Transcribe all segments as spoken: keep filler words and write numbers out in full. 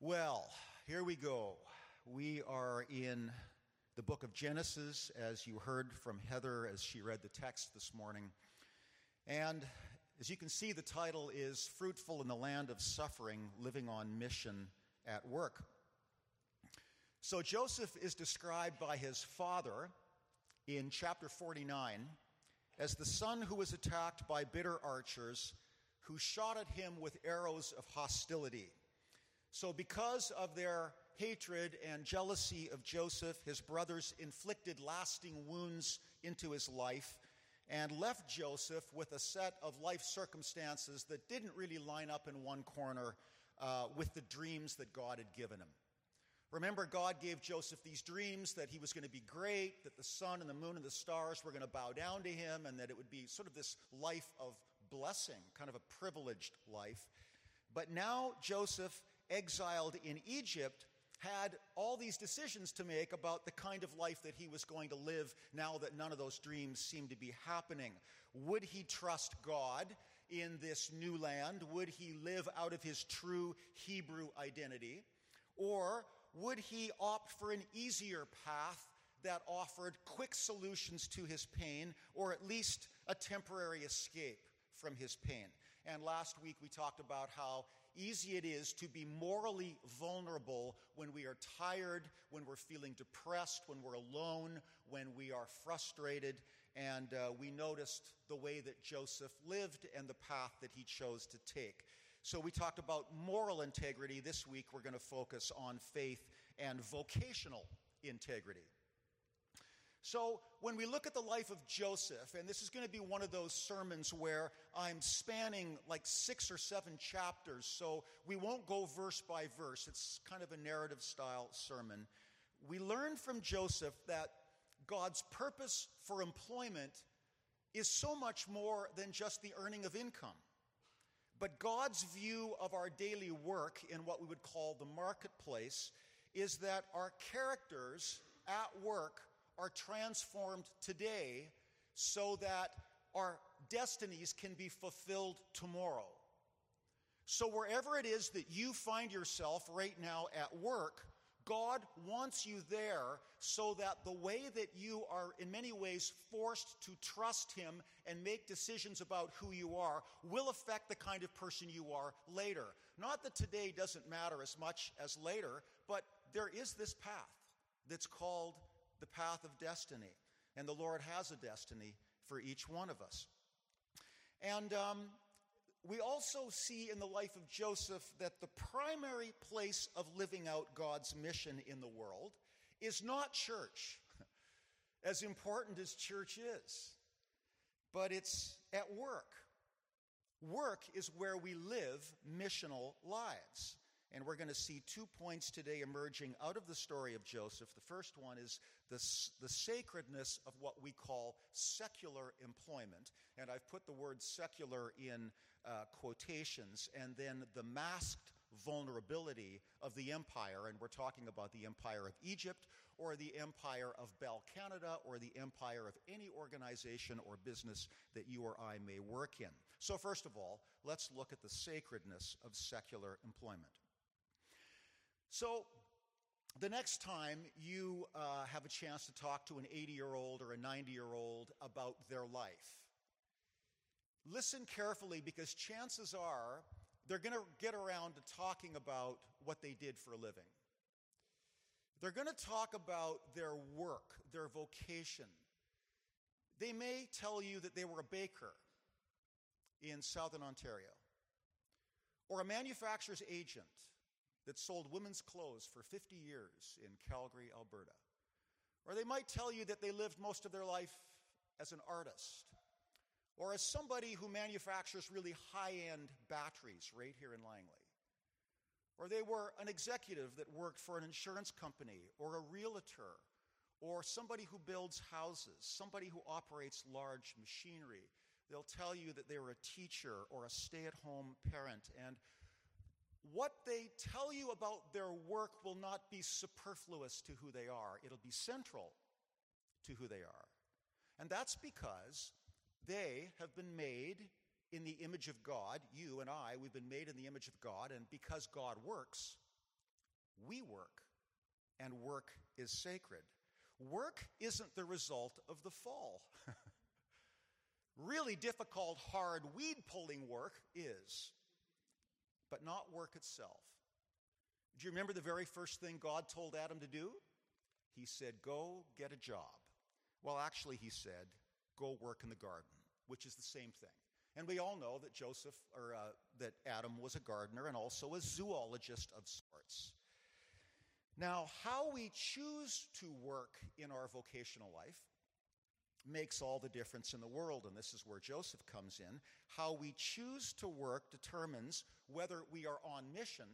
Well, here we go. We are in the book of Genesis, as you heard from Heather as she read the text this morning. And as you can see, the title is Fruitful in the Land of Suffering, Living on Mission at Work. So Joseph is described by his father in chapter forty-nine as the son who was attacked by bitter archers who shot at him with arrows of hostility. So because of their hatred and jealousy of Joseph, his brothers inflicted lasting wounds into his life and left Joseph with a set of life circumstances that didn't really line up in one corner uh, with the dreams that God had given him. Remember, God gave Joseph these dreams that he was going to be great, that the sun and the moon and the stars were going to bow down to him, and that it would be sort of this life of blessing, kind of a privileged life. But now Joseph, exiled in Egypt, had all these decisions to make about the kind of life that he was going to live now that none of those dreams seemed to be happening. Would he trust God in this new land? Would he live out of his true Hebrew identity? Or would he opt for an easier path that offered quick solutions to his pain, or at least a temporary escape from his pain? And last week we talked about how easy it is to be morally vulnerable when we are tired, when we're feeling depressed, when we're alone, when we are frustrated. And uh, we noticed the way that Joseph lived and the path that he chose to take. So we talked about moral integrity. This week we're going to focus on faith and vocational integrity. So when we look at the life of Joseph, and this is going to be one of those sermons where I'm spanning like six or seven chapters, so we won't go verse by verse. It's kind of a narrative style sermon. We learn from Joseph that God's purpose for employment is so much more than just the earning of income. But God's view of our daily work in what we would call the marketplace is that our characters at work are transformed today so that our destinies can be fulfilled tomorrow. So wherever it is that you find yourself right now at work, God wants you there so that the way that you are in many ways forced to trust Him and make decisions about who you are will affect the kind of person you are later. Not that today doesn't matter as much as later, but there is this path that's called the path of destiny. And the Lord has a destiny for each one of us. And um, we also see in the life of Joseph that the primary place of living out God's mission in the world is not church, as important as church is, but it's at work. Work is where we live missional lives. And we're going to see two points today emerging out of the story of Joseph. The first one is the, the sacredness of what we call secular employment. And I've put the word secular in uh, quotations. And then the masked vulnerability of the empire. And we're talking about the empire of Egypt, or the empire of Bell Canada, or the empire of any organization or business that you or I may work in. So first of all, let's look at the sacredness of secular employment. So the next time you uh, have a chance to talk to an eighty-year-old or a ninety-year-old about their life, listen carefully, because chances are they're going to get around to talking about what they did for a living. They're going to talk about their work, their vocation. They may tell you that they were a baker in Southern Ontario, or a manufacturer's agent that sold women's clothes for fifty years in Calgary, Alberta. Or they might tell you that they lived most of their life as an artist, or as somebody who manufactures really high-end batteries right here in Langley. Or they were an executive that worked for an insurance company, or a realtor, or somebody who builds houses, somebody who operates large machinery. They'll tell you that they were a teacher or a stay-at-home parent, and what they tell you about their work will not be superfluous to who they are. It'll be central to who they are. And that's because they have been made in the image of God. You and I, we've been made in the image of God, and because God works, We work, and work is sacred. Work isn't the result of the fall. Really difficult, hard, weed-pulling work is, but not work itself. Do you remember the very first thing God told Adam to do? He said, go get a job. Well, actually, he said, go work in the garden, which is the same thing. And we all know that Joseph, or uh, that Adam was a gardener and also a zoologist of sorts. Now, how we choose to work in our vocational life makes all the difference in the world, and this is where Joseph comes in. How we choose to work determines whether we are on mission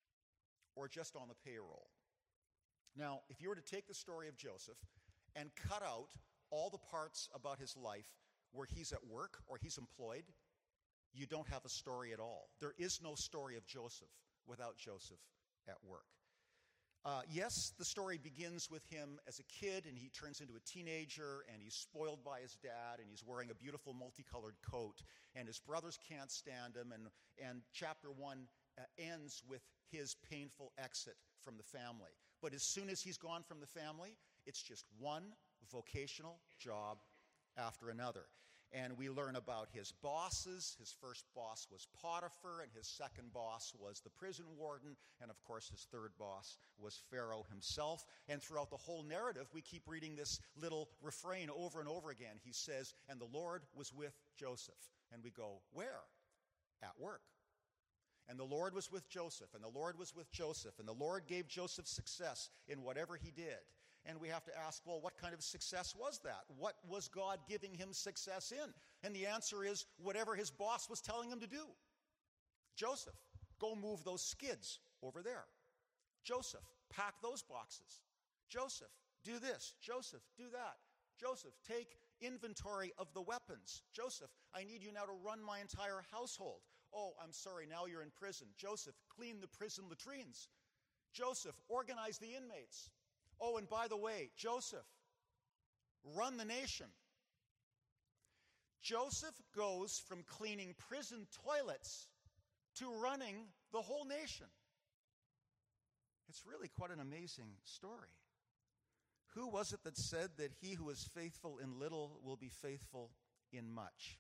or just on the payroll. Now, if you were to take the story of Joseph and cut out all the parts about his life where he's at work or he's employed, you don't have a story at all. There is no story of Joseph without Joseph at work. Uh, yes, the story begins with him as a kid, and he turns into a teenager, and he's spoiled by his dad, and he's wearing a beautiful multicolored coat, and his brothers can't stand him, and, and chapter one uh, ends with his painful exit from the family. But as soon as he's gone from the family, it's just one vocational job after another. And we learn about his bosses. His first boss was Potiphar, and his second boss was the prison warden, and of course his third boss was Pharaoh himself. And throughout the whole narrative, we keep reading this little refrain over and over again. He says, and the Lord was with Joseph. And we go, where? At work. And the Lord was with Joseph, and the Lord was with Joseph, and the Lord gave Joseph success in whatever he did. And we have to ask, well, what kind of success was that? What was God giving him success in? And the answer is whatever his boss was telling him to do. Joseph, go move those skids over there. Joseph, pack those boxes. Joseph, do this. Joseph, do that. Joseph, take inventory of the weapons. Joseph, I need you now to run my entire household. Oh, I'm sorry, now you're in prison. Joseph, clean the prison latrines. Joseph, organize the inmates. Oh, and by the way, Joseph, run the nation. Joseph goes from cleaning prison toilets to running the whole nation. It's really quite an amazing story. Who was it that said that he who is faithful in little will be faithful in much?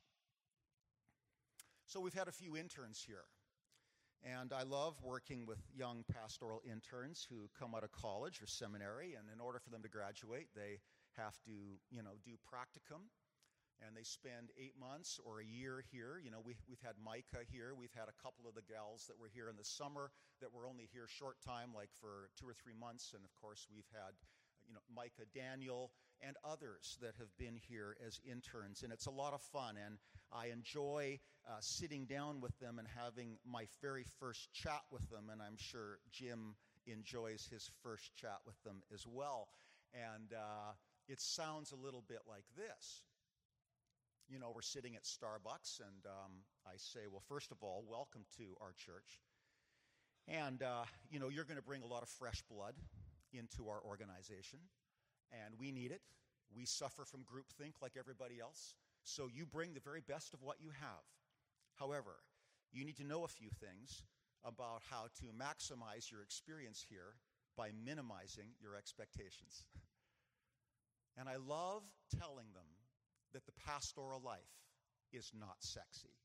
So we've had a few interns here. And I love working with young pastoral interns who come out of college or seminary, and in order for them to graduate, they have to, you know, do practicum, and they spend eight months or a year here. You know, we, we've had Micah here. We've had a couple of the gals that were here in the summer that were only here short time, like for two or three months, and of course we've had, you know, Micah, Daniel, and others that have been here as interns, and it's a lot of fun, and I enjoy uh, sitting down with them and having my very first chat with them, and I'm sure Jim enjoys his first chat with them as well. And uh, it sounds a little bit like this. You know, we're sitting at Starbucks, and um, I say, well, first of all, welcome to our church. And, uh, you know, you're going to bring a lot of fresh blood into our organization, and we need it. We suffer from groupthink like everybody else, so you bring the very best of what you have. However, you need to know a few things about how to maximize your experience here by minimizing your expectations. And I love telling them that the pastoral life is not sexy.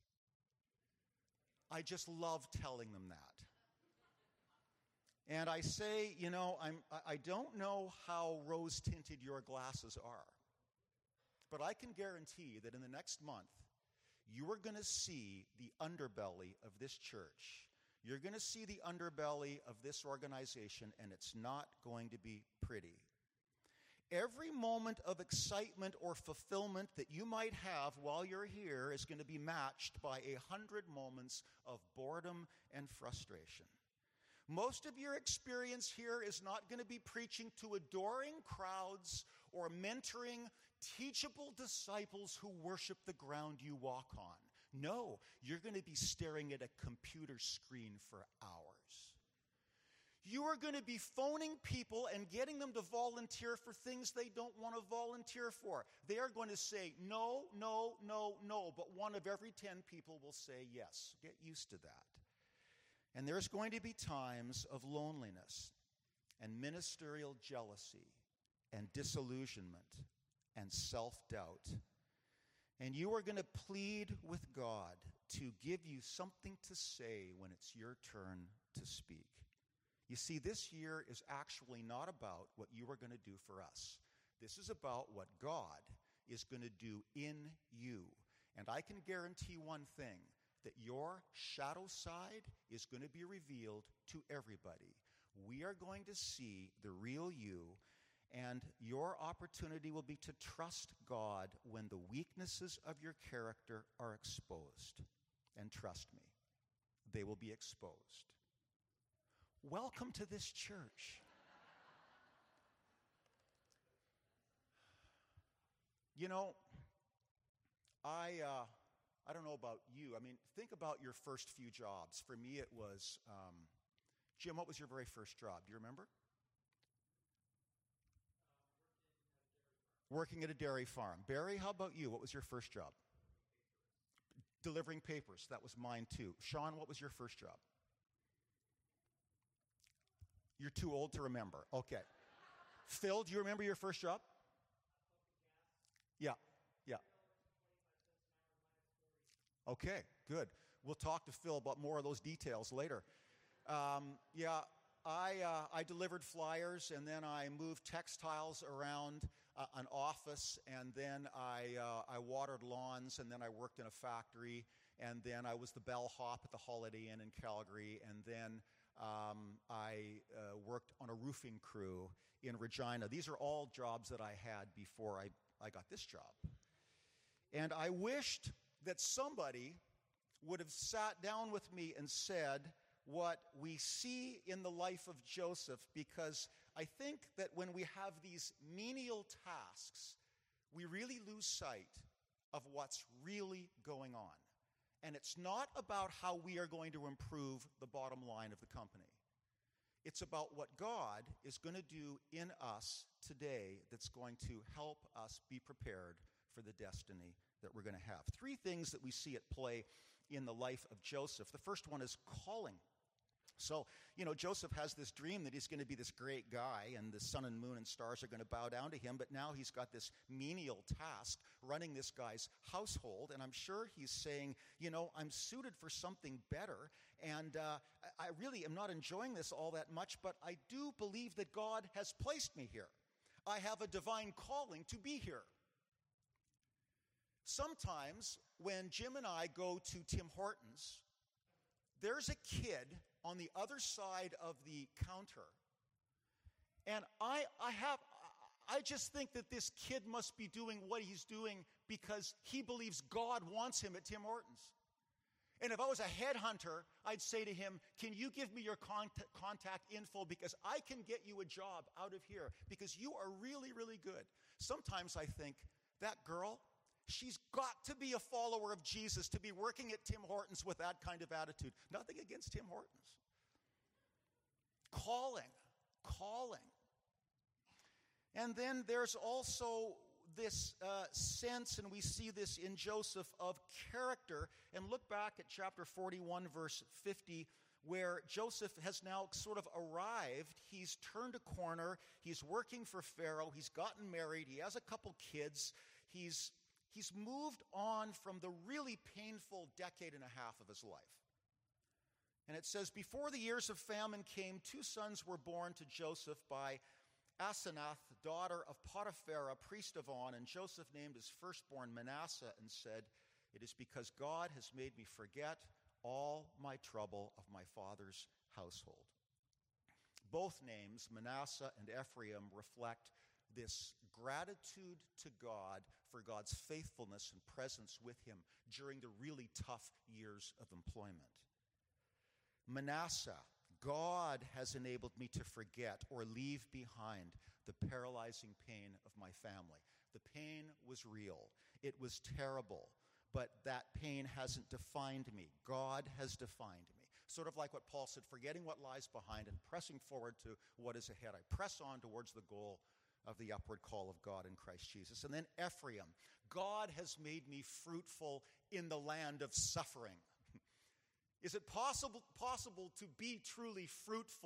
I just love telling them that. And I say, you know, I'm, I don't know how rose-tinted your glasses are, but I can guarantee that in the next month, you are going to see the underbelly of this church. You're going to see the underbelly of this organization, and it's not going to be pretty. Every moment of excitement or fulfillment that you might have while you're here is going to be matched by a hundred moments of boredom and frustration. Most of your experience here is not going to be preaching to adoring crowds or mentoring teachable disciples who worship the ground you walk on. No, you're going to be staring at a computer screen for hours. You are going to be phoning people and getting them to volunteer for things they don't want to volunteer for. They are going to say no, no, no, no, but one of every ten people will say yes. Get used to that. And there's going to be times of loneliness. and ministerial jealousy and disillusionment and self-doubt. And you are going to plead with God to give you something to say when it's your turn to speak. You see, this year is actually not about what you are going to do for us. This is about what God is going to do in you. And I can guarantee one thing, that your shadow side is going to be revealed to everybody. We are going to see the real you, and your opportunity will be to trust God when the weaknesses of your character are exposed. And trust me, they will be exposed. Welcome to this church. You know, I uh, I don't know about you. I mean, think about your first few jobs. For me, it was, um, Jim, what was your very first job? Do you remember? Um, working at a dairy farm. Barry, how about you? What was your first job? Delivering papers. That was mine too. Sean, what was your first job? You're too old to remember. Okay. Phil, do you remember your first job? Yeah, yeah. Okay, good. We'll talk to Phil about more of those details later. Um, yeah, I uh, I delivered flyers, and then I moved textiles around uh, an office, and then I uh, I watered lawns, and then I worked in a factory, and then I was the bellhop at the Holiday Inn in Calgary, and then um, I uh, worked on a roofing crew in Regina. These are all jobs that I had before I, I got this job. And I wished that somebody would have sat down with me and said what we see in the life of Joseph, because I think that when we have these menial tasks, we really lose sight of what's really going on. And it's not about how we are going to improve the bottom line of the company. It's about what God is going to do in us today that's going to help us be prepared for the destiny that we're going to have. Three things that we see at play in the life of Joseph. The first one is calling. So, you know, Joseph has this dream that he's going to be this great guy, and the sun and moon and stars are going to bow down to him, but now he's got this menial task running this guy's household, and I'm sure he's saying, you know, I'm suited for something better, and uh, I really am not enjoying this all that much, but I do believe that God has placed me here. I have a divine calling to be here. Sometimes when Jim and I go to Tim Hortons, there's a kid on the other side of the counter, and I, I have, I just think that this kid must be doing what he's doing because he believes God wants him at Tim Hortons. And if I was a headhunter, I'd say to him, can you give me your contact, contact info because I can get you a job out of here because you are really, really good. Sometimes I think, that girl, she's got to be a follower of Jesus to be working at Tim Hortons with that kind of attitude. Nothing against Tim Hortons. Calling, calling. And then there's also this uh, sense, and we see this in Joseph, of character. And look back at chapter forty-one, verse fifty, where Joseph has now sort of arrived. He's turned a corner. He's working for Pharaoh. He's gotten married. He has a couple kids. He's He's moved on from the really painful decade and a half of his life. And it says, before the years of famine came, two sons were born to Joseph by Asenath, daughter of Potiphar, a priest of On, and Joseph named his firstborn Manasseh and said, it is because God has made me forget all my trouble of my father's household. Both names, Manasseh and Ephraim, reflect this gratitude to God for God's faithfulness and presence with him during the really tough years of employment. Manasseh, God has enabled me to forget or leave behind the paralyzing pain of my family. The pain was real. It was terrible, but that pain hasn't defined me. God has defined me. Sort of like what Paul said, forgetting what lies behind and pressing forward to what is ahead. I press on towards the goal of the upward call of God in Christ Jesus. And then Ephraim, God has made me fruitful in the land of suffering. Is it possible, possible to be truly fruitful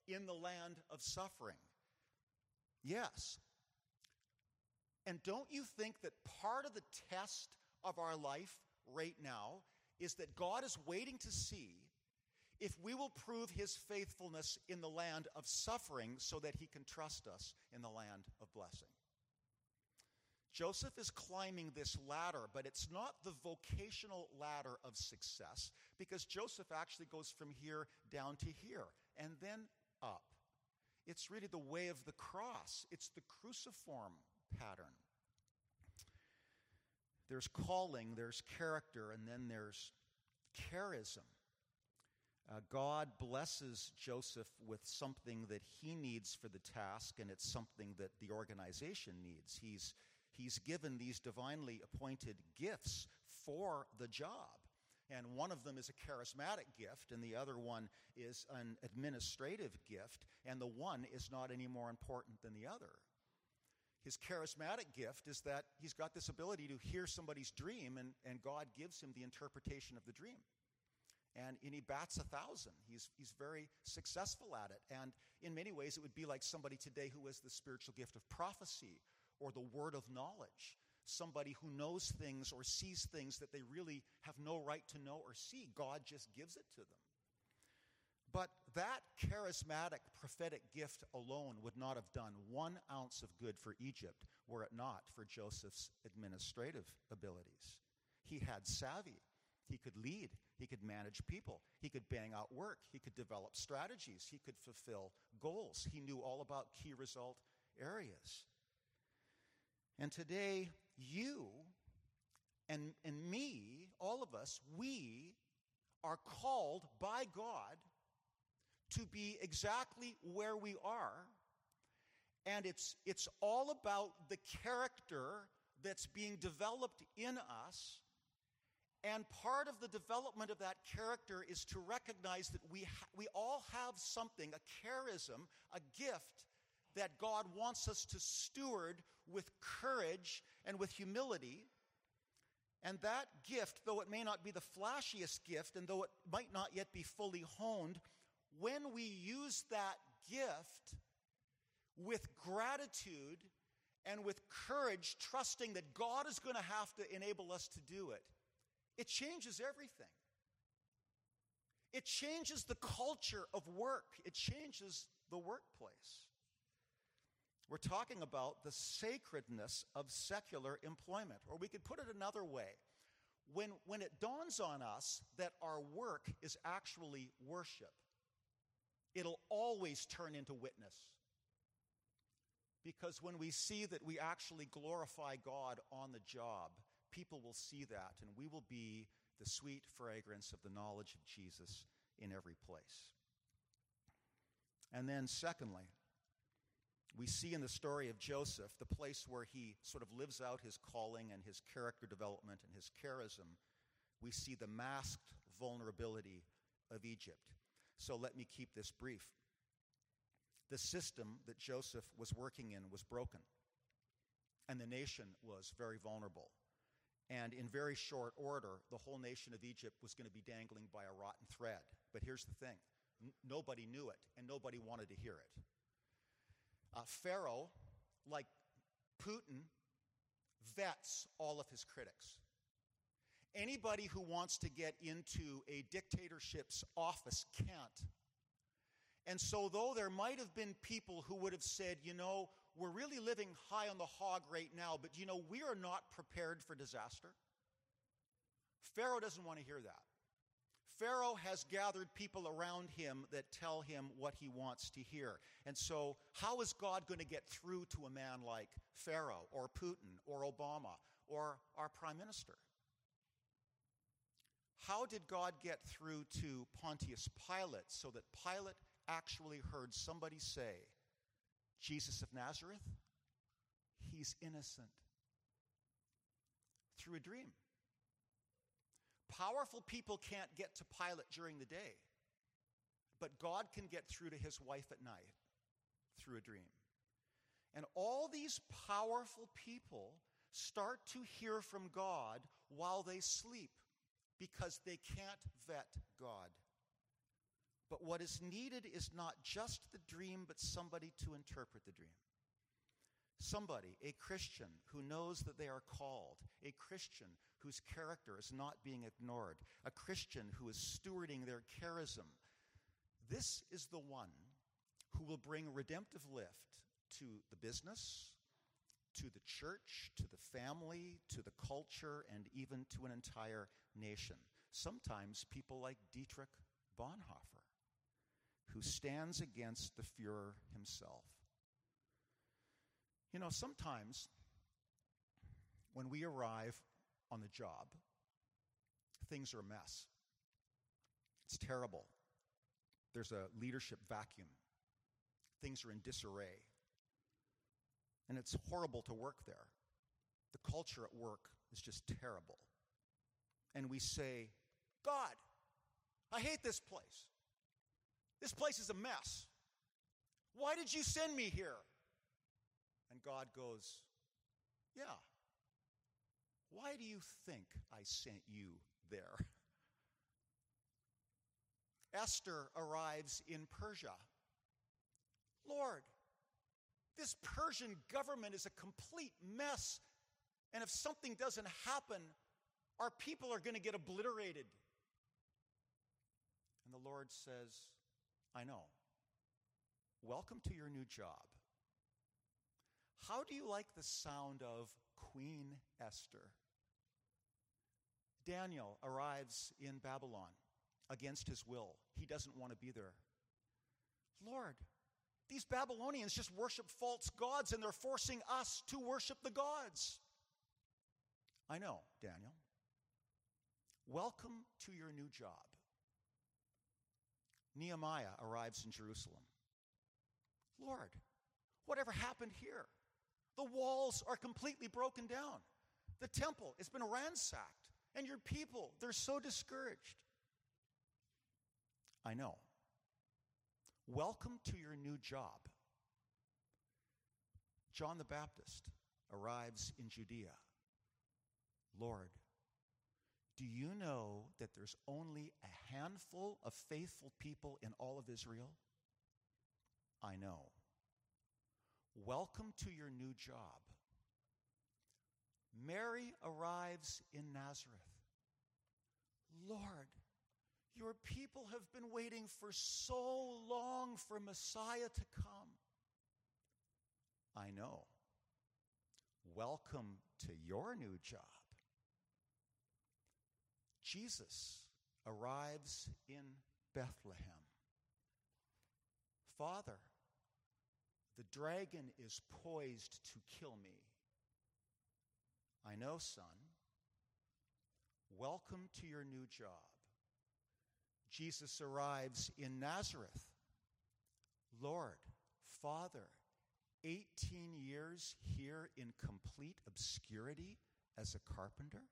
in the land of suffering. Yes. And don't you think that part of the test of our life right now is that God is waiting to see if we will prove his faithfulness in the land of suffering so that he can trust us in the land of blessing? Joseph is climbing this ladder, but it's not the vocational ladder of success, because Joseph actually goes from here down to here and then up. It's really the way of the cross. It's the cruciform pattern. There's calling, there's character, and then there's charism. Uh, God blesses Joseph with something that he needs for the task, and it's something that the organization needs. He's He's given these divinely appointed gifts for the job. And one of them is a charismatic gift, and the other one is an administrative gift, and the one is not any more important than the other. His charismatic gift is that he's got this ability to hear somebody's dream, and, and God gives him the interpretation of the dream. And, and he bats a thousand. He's, he's very successful at it. And in many ways, it would be like somebody today who has the spiritual gift of prophecy, or the word of knowledge, somebody who knows things or sees things that they really have no right to know or see. God just gives it to them. But that charismatic prophetic gift alone would not have done one ounce of good for Egypt were it not for Joseph's administrative abilities. He had savvy. He could lead. He could manage people. He could bang out work. He could develop strategies. He could fulfill goals. He knew all about key result areas. And today, you and, and me, all of us, we are called by God to be exactly where we are. And it's, it's all about the character that's being developed in us. And part of the development of that character is to recognize that we, ha- we all have something, a charism, a gift, that God wants us to steward with courage and with humility. And that gift, though it may not be the flashiest gift, and though it might not yet be fully honed, when we use that gift with gratitude and with courage, trusting that God is going to have to enable us to do it, it changes everything. It changes the culture of work. It changes the workplace. We're talking about the sacredness of secular employment. Or we could put it another way. When, when it dawns on us that our work is actually worship, it'll always turn into witness. Because when we see that we actually glorify God on the job, people will see that, and we will be the sweet fragrance of the knowledge of Jesus in every place. And then secondly, we see in the story of Joseph the place where he sort of lives out his calling and his character development and his charism. We see the masked vulnerability of Egypt. So let me keep this brief. The system that Joseph was working in was broken, and the nation was very vulnerable. And in very short order, the whole nation of Egypt was going to be dangling by a rotten thread. But here's the thing. N- nobody knew it, and nobody wanted to hear it. Uh, Pharaoh, like Putin, vets all of his critics. Anybody who wants to get into a dictatorship's office can't. And so though there might have been people who would have said, you know, we're really living high on the hog right now, but you know, we are not prepared for disaster. Pharaoh doesn't want to hear that. Pharaoh has gathered people around him that tell him what he wants to hear. And so how is God going to get through to a man like Pharaoh or Putin or Obama or our prime minister? How did God get through to Pontius Pilate so that Pilate actually heard somebody say, Jesus of Nazareth, he's innocent? Through a dream. Powerful people can't get to Pilate during the day, but God can get through to his wife at night through a dream. And all these powerful people start to hear from God while they sleep because they can't vet God. But what is needed is not just the dream, but somebody to interpret the dream. Somebody, a Christian, who knows that they are called, a Christian whose character is not being ignored, a Christian who is stewarding their charism. This is the one who will bring redemptive lift to the business, to the church, to the family, to the culture, and even to an entire nation. Sometimes people like Dietrich Bonhoeffer, who stands against the Fuhrer himself. You know, sometimes when we arrive on the job, things are a mess. It's terrible. There's a leadership vacuum. Things are in disarray. And it's horrible to work there. The culture at work is just terrible. And we say, God, I hate this place. This place is a mess. Why did you send me here? And God goes, yeah. Why do you think I sent you there? Esther arrives in Persia. Lord, this Persian government is a complete mess. And if something doesn't happen, our people are going to get obliterated. And the Lord says, I know. Welcome to your new job. How do you like the sound of Queen Esther? Daniel arrives in Babylon against his will. He doesn't want to be there. Lord, these Babylonians just worship false gods and they're forcing us to worship the gods. I know, Daniel. Welcome to your new job. Nehemiah arrives in Jerusalem. Lord, whatever happened here? The walls are completely broken down. The temple has been ransacked. And your people, they're so discouraged. I know. Welcome to your new job. John the Baptist arrives in Judea. Lord, do you know that there's only a handful of faithful people in all of Israel? I know. Welcome to your new job. Mary arrives in Nazareth. Lord, your people have been waiting for so long for Messiah to come. I know. Welcome to your new job. Jesus arrives in Bethlehem. Father, the dragon is poised to kill me. I know, son. Welcome to your new job. Jesus arrives in Nazareth. Lord, Father, eighteen years here in complete obscurity as a carpenter?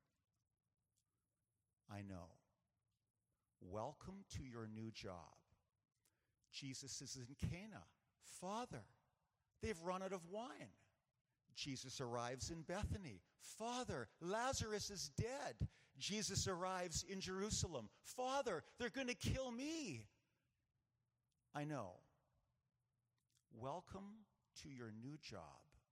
I know. Welcome to your new job. Jesus is in Cana. Father, they've run out of wine. Jesus arrives in Bethany. Father, Lazarus is dead. Jesus arrives in Jerusalem. Father, they're going to kill me. I know. Welcome to your new job.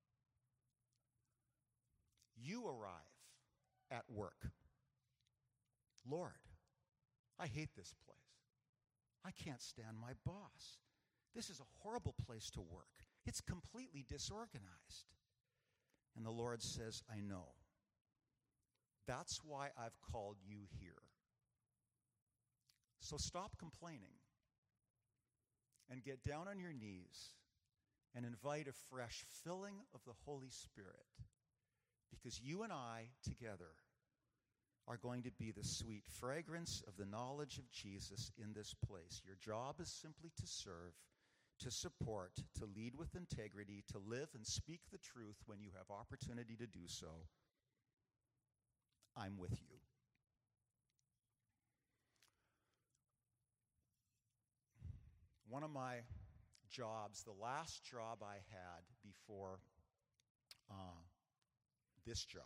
You arrive at work. Lord, I hate this place. I can't stand my boss. This is a horrible place to work. It's completely disorganized. And the Lord says, I know. That's why I've called you here. So stop complaining and get down on your knees and invite a fresh filling of the Holy Spirit, because you and I together are going to be the sweet fragrance of the knowledge of Jesus in this place. Your job is simply to serve, to support, to lead with integrity, to live and speak the truth when you have opportunity to do so. I'm with you. One of my jobs, the last job I had before uh, this job,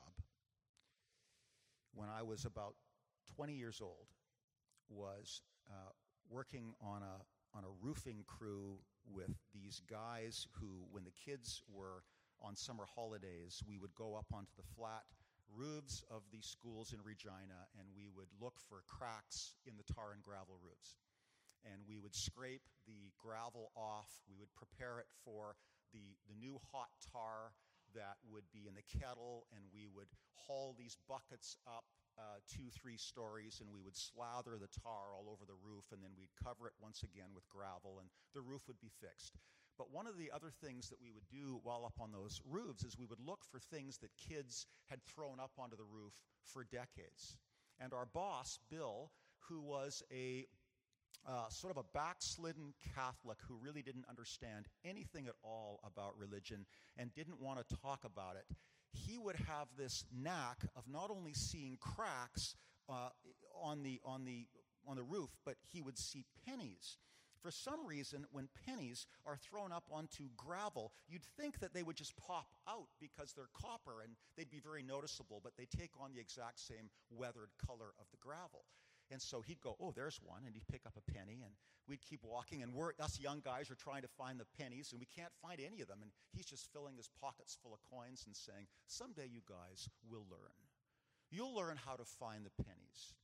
when I was about twenty years old, was uh, working on a on a roofing crew with these guys who, when the kids were on summer holidays, we would go up onto the flat roofs of these schools in Regina, and we would look for cracks in the tar and gravel roofs. And we would scrape the gravel off. We would prepare it for the, the new hot tar that would be in the kettle, and we would haul these buckets up uh, two, three stories, and we would slather the tar all over the roof, and then we'd cover it once again with gravel, and the roof would be fixed. But one of the other things that we would do while up on those roofs is we would look for things that kids had thrown up onto the roof for decades. And our boss, Bill, who was a uh, sort of a backslidden Catholic who really didn't understand anything at all about religion and didn't want to talk about it, he would have this knack of not only seeing cracks uh, on the on the on the roof, but he would see pennies. For some reason, when pennies are thrown up onto gravel, you'd think that they would just pop out because they're copper and they'd be very noticeable, but they take on the exact same weathered color of the gravel. And so he'd go, oh, there's one, and he'd pick up a penny, and we'd keep walking, and we're, us young guys are trying to find the pennies, and we can't find any of them, and he's just filling his pockets full of coins and saying, someday you guys will learn. You'll learn how to find the pennies.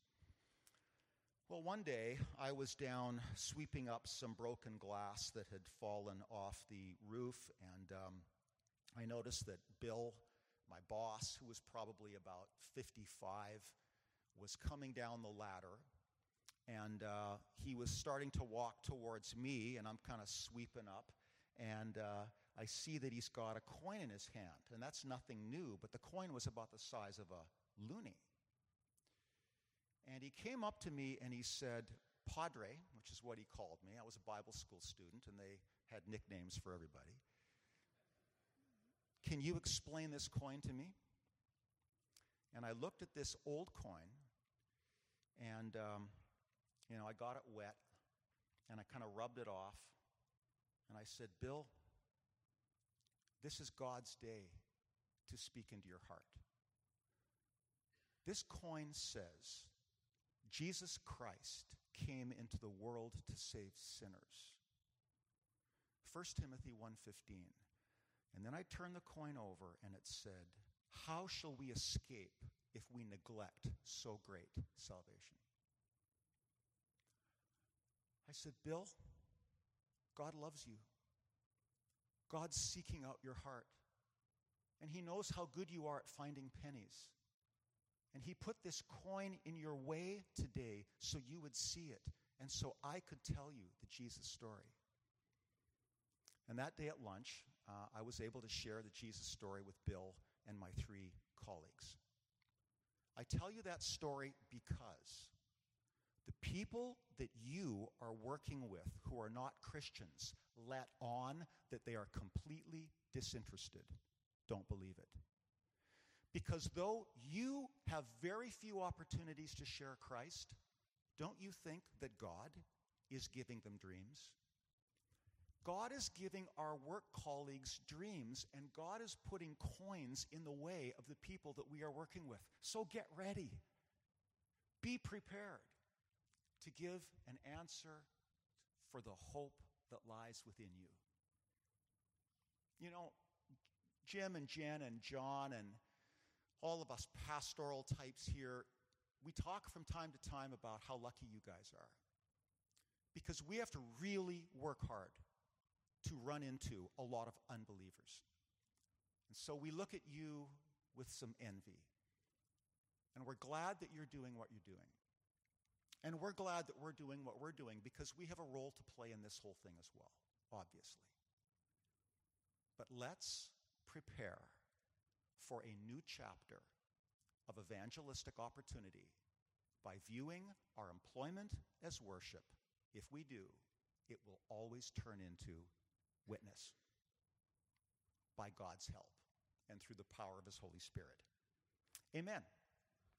Well, one day, I was down sweeping up some broken glass that had fallen off the roof, and um, I noticed that Bill, my boss, who was probably about fifty-five, was coming down the ladder, and uh, he was starting to walk towards me, and I'm kind of sweeping up, and uh, I see that he's got a coin in his hand, and that's nothing new, but the coin was about the size of a loonie. And he came up to me and he said, Padre, which is what he called me. I was a Bible school student, and they had nicknames for everybody. Can you explain this coin to me? And I looked at this old coin, and, um, you know, I got it wet, and I kind of rubbed it off, and I said, Bill, this is God's day to speak into your heart. This coin says, Jesus Christ came into the world to save sinners. First Timothy one fifteen. And then I turned the coin over, and it said, how shall we escape if we neglect so great salvation? I said, Bill, God loves you. God's seeking out your heart. And he knows how good you are at finding pennies. And he put this coin in your way today so you would see it, and so I could tell you the Jesus story. And that day at lunch, uh, I was able to share the Jesus story with Bill and my three colleagues. I tell you that story because the people that you are working with who are not Christians let on that they are completely disinterested. Don't believe it. Because though you have very few opportunities to share Christ, don't you think that God is giving them dreams? God is giving our work colleagues dreams, and God is putting coins in the way of the people that we are working with. So get ready. Be prepared to give an answer for the hope that lies within you. You know, Jim and Jen and John and all of us pastoral types here, we talk from time to time about how lucky you guys are. Because we have to really work hard to run into a lot of unbelievers. And so we look at you with some envy. And we're glad that you're doing what you're doing. And we're glad that we're doing what we're doing because we have a role to play in this whole thing as well, obviously. But let's prepare for a new chapter of evangelistic opportunity by viewing our employment as worship. If we do, it will always turn into witness by God's help and through the power of his Holy Spirit. Amen.